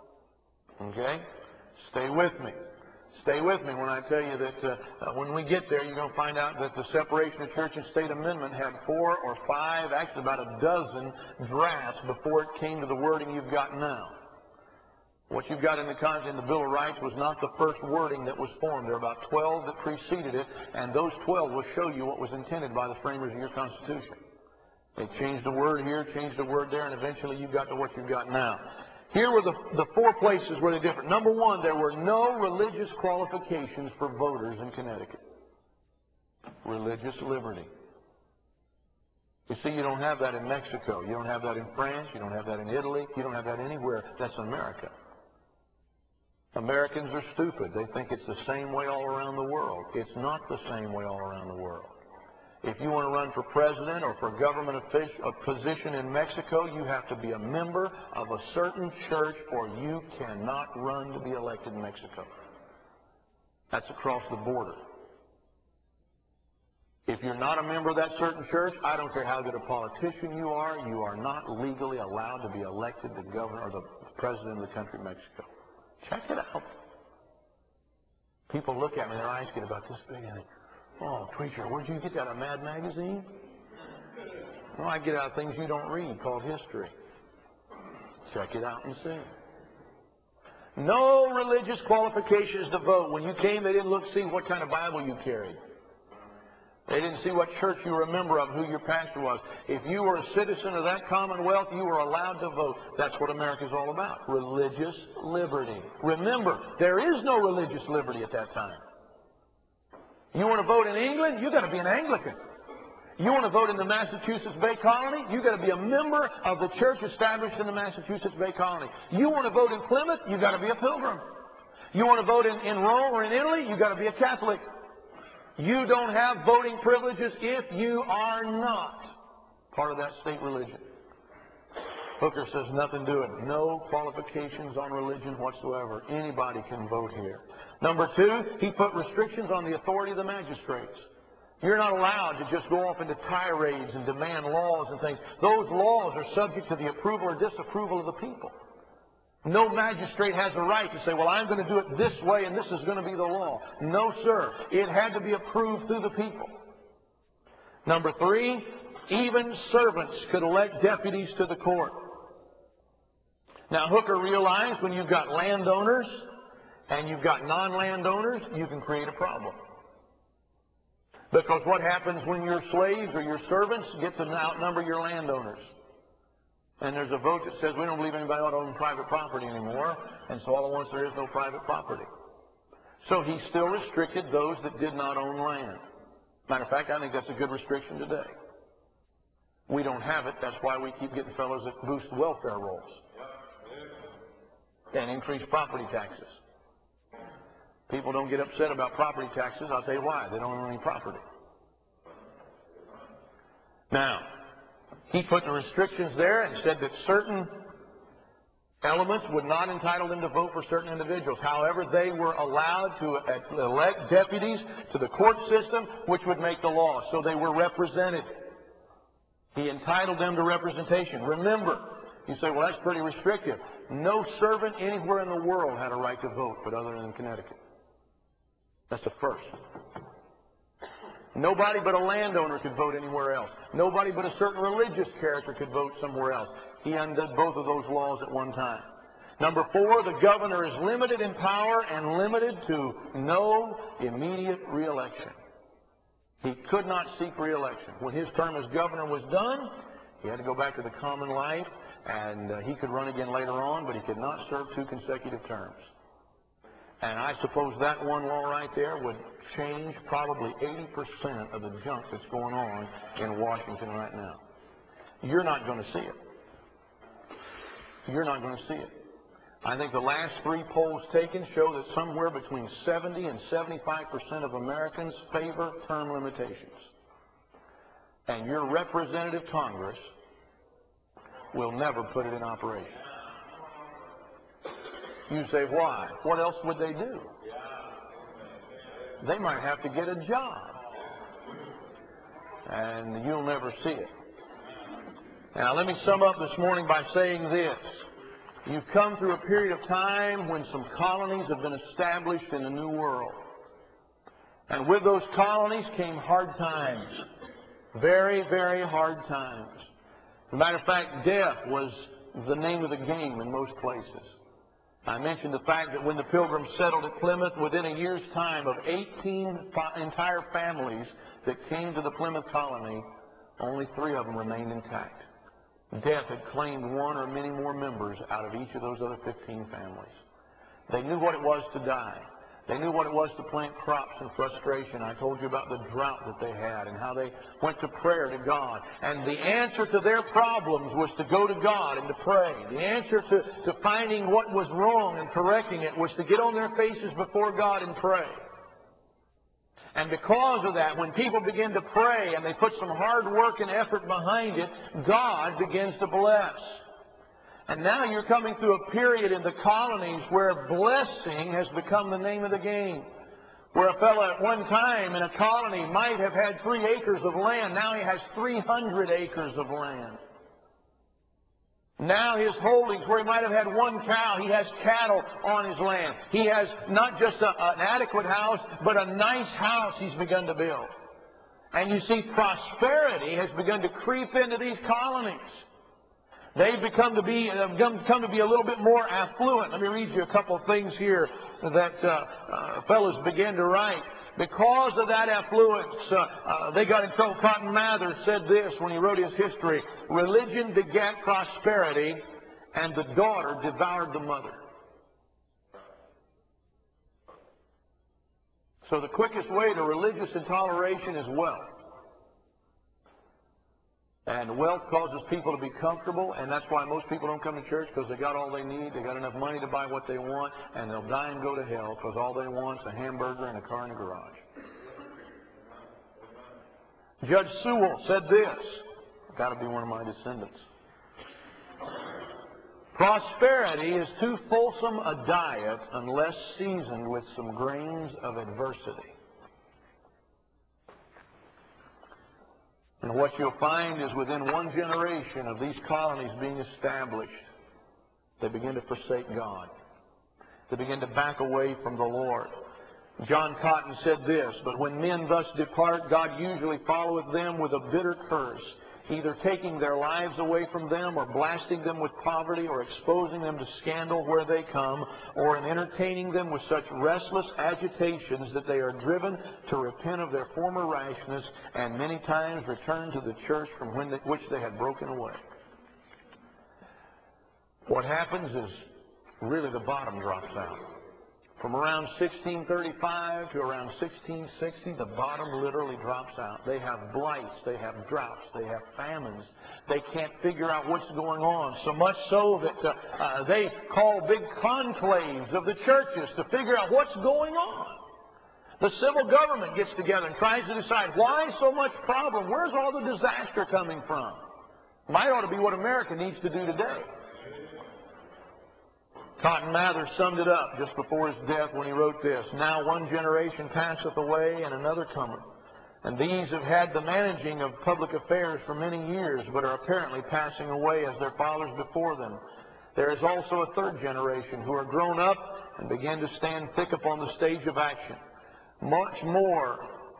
Okay? Stay with me. Stay with me when I tell you that when we get there, you're going to find out that the Separation of Church and State Amendment had 4 or 5, actually about a dozen drafts before it came to the wording you've got now. What you've got in the Bill of Rights was not the first wording that was formed. There are about 12 that preceded it, and those 12 will show you what was intended by the framers of your Constitution. They changed a word here, changed a word there, and eventually you got to what you've got now. Here were the 4 places where they're different. Number 1, there were no religious qualifications for voters in Connecticut. Religious liberty. You see, you don't have that in Mexico. You don't have that in France. You don't have that in Italy. You don't have that anywhere. That's America. Americans are stupid. They think it's the same way all around the world. It's not the same way all around the world. If you want to run for president or for government position in Mexico, you have to be a member of a certain church, or you cannot run to be elected in Mexico. That's across the border. If you're not a member of that certain church, I don't care how good a politician you are not legally allowed to be elected the governor or the president of the country of Mexico. Check it out. People look at me, their eyes get about this big, and they, oh, preacher, where'd you get that, a Mad magazine? Well, I get out things you don't read called history. Check it out and see. No religious qualifications to vote. When you came, they didn't see what kind of Bible you carried. They didn't see what church you were a member of, who your pastor was. If you were a citizen of that commonwealth, you were allowed to vote. That's what America's all about. Religious liberty. Remember, there is no religious liberty at that time. You want to vote in England? You've got to be an Anglican. You want to vote in the Massachusetts Bay Colony? You've got to be a member of the church established in the Massachusetts Bay Colony. You want to vote in Plymouth? You've got to be a pilgrim. You want to vote in Rome or in Italy? You've got to be a Catholic. You don't have voting privileges if you are not part of that state religion. Hooker says nothing to it. No qualifications on religion whatsoever. Anybody can vote here. Number 2, he put restrictions on the authority of the magistrates. You're not allowed to just go off into tirades and demand laws and things. Those laws are subject to the approval or disapproval of the people. No magistrate has a right to say, well, I'm going to do it this way and this is going to be the law. No, sir. It had to be approved through the people. Number 3, even servants could elect deputies to the court. Now, Hooker realized when you've got landowners and you've got non-landowners, you can create a problem. Because what happens when your slaves or your servants get to outnumber your landowners? And there's a vote that says we don't believe anybody ought to own private property anymore, and so all at once there is no private property. So he still restricted those that did not own land. Matter of fact, I think that's a good restriction today. We don't have it. That's why we keep getting fellows that boost welfare rolls and increase property taxes. People don't get upset about property taxes. I'll tell you why. They don't own any property. Now, he put the restrictions there and said that certain elements would not entitle them to vote for certain individuals. However, they were allowed to elect deputies to the court system, which would make the law. So they were represented. He entitled them to representation. Remember, you say, well, that's pretty restrictive. No servant anywhere in the world had a right to vote, but other than Connecticut. That's the first. Nobody but a landowner could vote anywhere else. Nobody but a certain religious character could vote somewhere else. He undid both of those laws at one time. Number 4, the governor is limited in power and limited to no immediate reelection. He could not seek reelection. When his term as governor was done, he had to go back to the common life, and he could run again later on, but he could not serve 2 consecutive terms. And I suppose that one law right there would change probably 80% of the junk that's going on in Washington right now. You're not going to see it. You're not going to see it. I think the last 3 polls taken show that somewhere between 70 and 75% of Americans favor term limitations. And your representative Congress will never put it in operation. You say, why? What else would they do? They might have to get a job. And you'll never see it. Now, let me sum up this morning by saying this. You've come through a period of time when some colonies have been established in the New World. And with those colonies came hard times. Very, very hard times. As a matter of fact, death was the name of the game in most places. I mentioned the fact that when the Pilgrims settled at Plymouth, within a year's time of 18 entire families that came to the Plymouth colony, only 3 of them remained intact. Death had claimed 1 or many more members out of each of those other 15 families. They knew what it was to die. They knew what it was to plant crops in frustration. I told you about the drought that they had and how they went to prayer to God. And the answer to their problems was to go to God and to pray. The answer to finding what was wrong and correcting it was to get on their faces before God and pray. And because of that, when people begin to pray and they put some hard work and effort behind it, God begins to bless. And now you're coming through a period in the colonies where blessing has become the name of the game. Where a fellow at one time in a colony might have had 3 acres of land, now he has 300 acres of land. Now his holdings, where he might have had 1 cow, he has cattle on his land. He has not just an adequate house, but a nice house he's begun to build. And you see, prosperity has begun to creep into these colonies. They've come to be a little bit more affluent. Let me read you a couple of things here that fellows began to write. Because of that affluence, they got in trouble. Cotton Mather said this when he wrote his history: religion begat prosperity, and the daughter devoured the mother. So the quickest way to religious intoleration is wealth. And wealth causes people to be comfortable, and that's why most people don't come to church, because they got all they need, they got enough money to buy what they want, and they'll die and go to hell because all they want is a hamburger and a car in the garage. Judge Sewell said this, got to be one of my descendants: prosperity is too fulsome a diet unless seasoned with some grains of adversity. And what you'll find is within 1 generation of these colonies being established, they begin to forsake God. They begin to back away from the Lord. John Cotton said this: but when men thus depart, God usually followeth them with a bitter curse, either taking their lives away from them, or blasting them with poverty, or exposing them to scandal where they come, or in entertaining them with such restless agitations that they are driven to repent of their former rashness, and many times return to the church from which they had broken away. What happens is really the bottom drops out. From around 1635 to around 1660, the bottom literally drops out. They have blights, they have droughts, they have famines. They can't figure out what's going on, so much so that they call big conclaves of the churches to figure out what's going on. The civil government gets together and tries to decide why so much problem. Where's all the disaster coming from? Might ought to be what America needs to do today. Cotton Mather summed it up just before his death when he wrote this: "Now one generation passeth away, and another cometh. And these have had the managing of public affairs for many years, but are apparently passing away as their fathers before them. There is also a third generation who are grown up and begin to stand thick upon the stage of action. Much more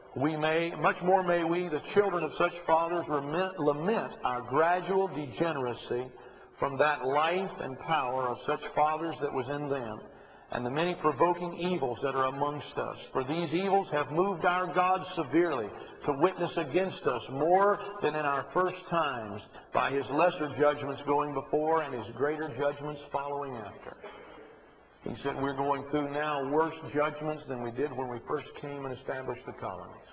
may we, the children of such fathers, lament our gradual degeneracy from that life and power of such fathers that was in them, and the many provoking evils that are amongst us. For these evils have moved our God severely to witness against us more than in our first times, by his lesser judgments going before and his greater judgments following after." He said we're going through now worse judgments than we did when we first came and established the colonies.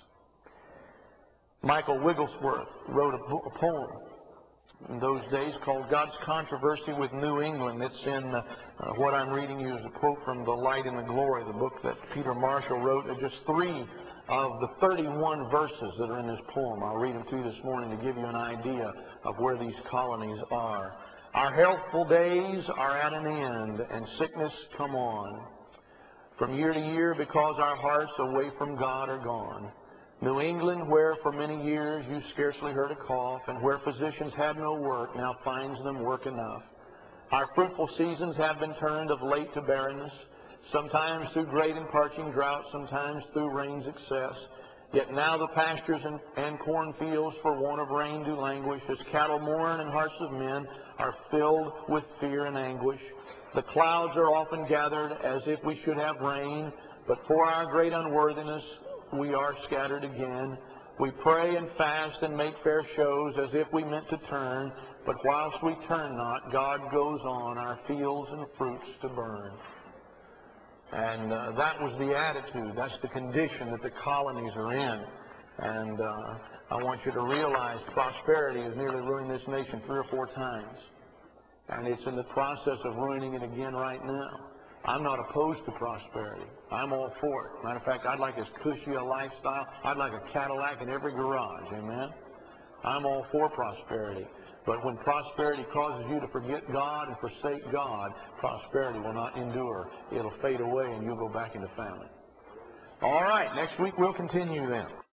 Michael Wigglesworth wrote a poem in those days called "God's Controversy with New England." It's in what I'm reading you is a quote from The Light and the Glory, the book that Peter Marshall wrote. Just 3 of the 31 verses that are in this poem. I'll read them to you this morning to give you an idea of where these colonies are. "Our healthful days are at an end, and sickness come on from year to year, because our hearts away from God are gone. New England, where for many years you scarcely heard a cough, and where physicians had no work, now finds them work enough. Our fruitful seasons have been turned of late to barrenness, sometimes through great and parching drought, sometimes through rain's excess. Yet now the pastures and cornfields for want of rain do languish, as cattle mourn and hearts of men are filled with fear and anguish. The clouds are often gathered as if we should have rain, but for our great unworthiness we are scattered again. We pray and fast and make fair shows as if we meant to turn, but whilst we turn not, God goes on our fields and fruits to burn." And that was the attitude. That's the condition that the colonies are in. And I want you to realize prosperity has nearly ruined this nation 3 or 4 times. And it's in the process of ruining it again right now. I'm not opposed to prosperity. I'm all for it. Matter of fact, I'd like as cushy a lifestyle. I'd like a Cadillac in every garage. Amen? I'm all for prosperity. But when prosperity causes you to forget God and forsake God, prosperity will not endure. It'll fade away and you'll go back into famine. All right, next week we'll continue then.